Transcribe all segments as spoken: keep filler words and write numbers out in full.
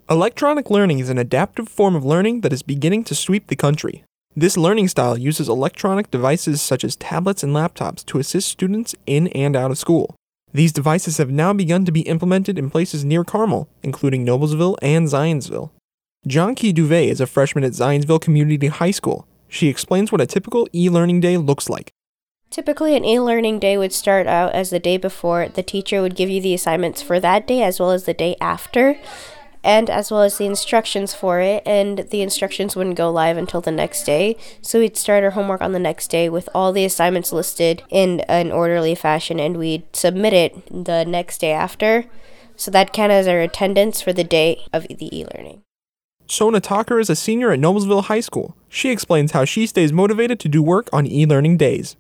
Electronic learning is an adaptive form of learning that is beginning to sweep the country. This learning style uses electronic devices such as tablets and laptops to assist students in and out of school. These devices have now begun to be implemented in places near Carmel, including Noblesville and Zionsville. John-Key Duvet is a freshman at Zionsville Community High School. She explains what a typical e-learning day looks like. Typically, an e-learning day would start out as the day before. The teacher would give you the assignments for that day as well as the day after, and as well as the instructions for it, and the instructions wouldn't go live until the next day. So we'd start our homework on the next day with all the assignments listed in an orderly fashion, and we'd submit it the next day after. So that counted as our attendance for the day of the e-learning. Sona Tucker is a senior at Noblesville High School. She explains how she stays motivated to do work on e-learning days.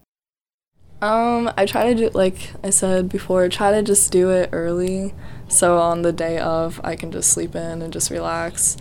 Um, I try to do, like I said before, try to just do it early, so on the day of I can just sleep in and just relax.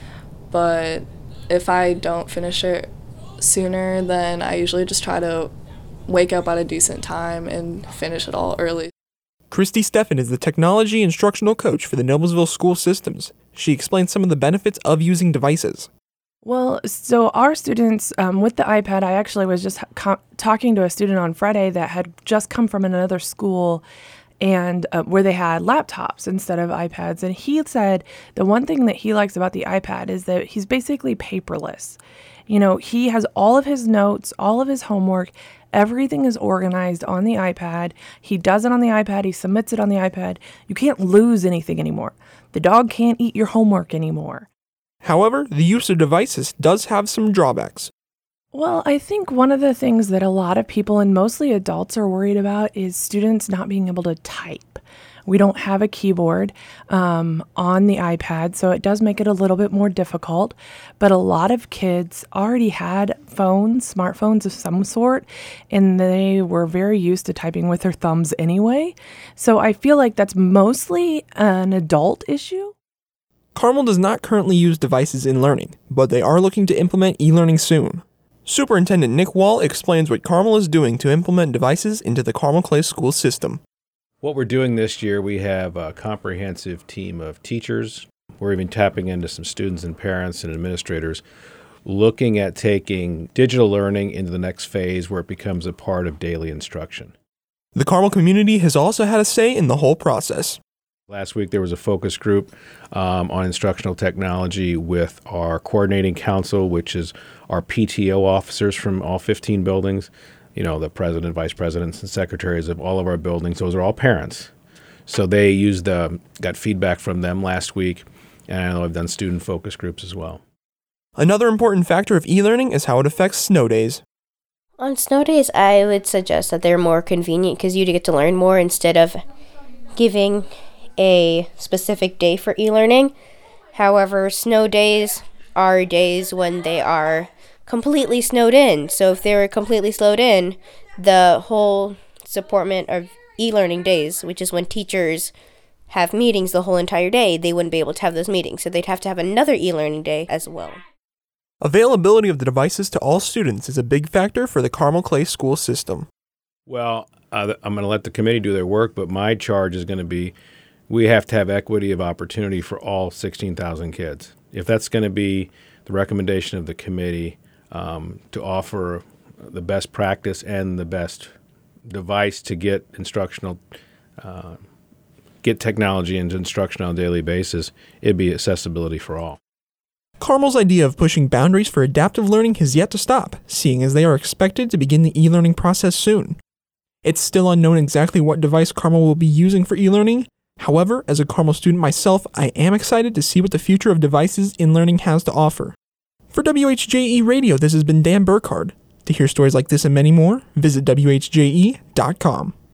But if I don't finish it sooner, then I usually just try to wake up at a decent time and finish it all early. Christy Steffen is the technology instructional coach for the Noblesville school systems. She explains some of the benefits of using devices. Well, so our students, um, with the iPad, I actually was just co- talking to a student on Friday that had just come from another school and uh, where they had laptops instead of iPads. And he said the one thing that he likes about the iPad is that he's basically paperless. You know, he has all of his notes, all of his homework, everything is organized on the iPad. He does it on the iPad. He submits it on the iPad. You can't lose anything anymore. The dog can't eat your homework anymore. However, the use of devices does have some drawbacks. Well, I think one of the things that a lot of people and mostly adults are worried about is students not being able to type. We don't have a keyboard um, on the iPad, so it does make it a little bit more difficult. But a lot of kids already had phones, smartphones of some sort, and they were very used to typing with their thumbs anyway. So I feel like that's mostly an adult issue. Carmel does not currently use devices in learning, but they are looking to implement e-learning soon. Superintendent Nick Wall explains what Carmel is doing to implement devices into the Carmel Clay school system. What we're doing this year, we have a comprehensive team of teachers. We're even tapping into some students and parents and administrators, looking at taking digital learning into the next phase where it becomes a part of daily instruction. The Carmel community has also had a say in the whole process. Last week, there was a focus group um, on instructional technology with our coordinating council, which is our P T O officers from all fifteen buildings, you know, the president, vice presidents, and secretaries of all of our buildings. Those are all parents. So they used the, got feedback from them last week, and I know I've done student focus groups as well. Another important factor of e-learning is how it affects snow days. On snow days, I would suggest that they're more convenient because you get to learn more instead of giving a specific day for e-learning. However, snow days are days when they are completely snowed in. So if they were completely snowed in, the whole supportment of e-learning days, which is when teachers have meetings the whole entire day, they wouldn't be able to have those meetings. So they'd have to have another e-learning day as well. Availability of the devices to all students is a big factor for the Carmel Clay school system. Well, uh, I'm going to let the committee do their work, but my charge is going to be we have to have equity of opportunity for all sixteen thousand kids. If that's going to be the recommendation of the committee um, to offer the best practice and the best device to get instructional, uh, get technology into instruction on a daily basis, it'd be accessibility for all. Carmel's idea of pushing boundaries for adaptive learning has yet to stop, seeing as they are expected to begin the e-learning process soon. It's still unknown exactly what device Carmel will be using for e-learning. However, as a Carmel student myself, I am excited to see what the future of devices in learning has to offer. For W H J E Radio, this has been Dan Burkhardt. To hear stories like this and many more, visit W H J E dot com.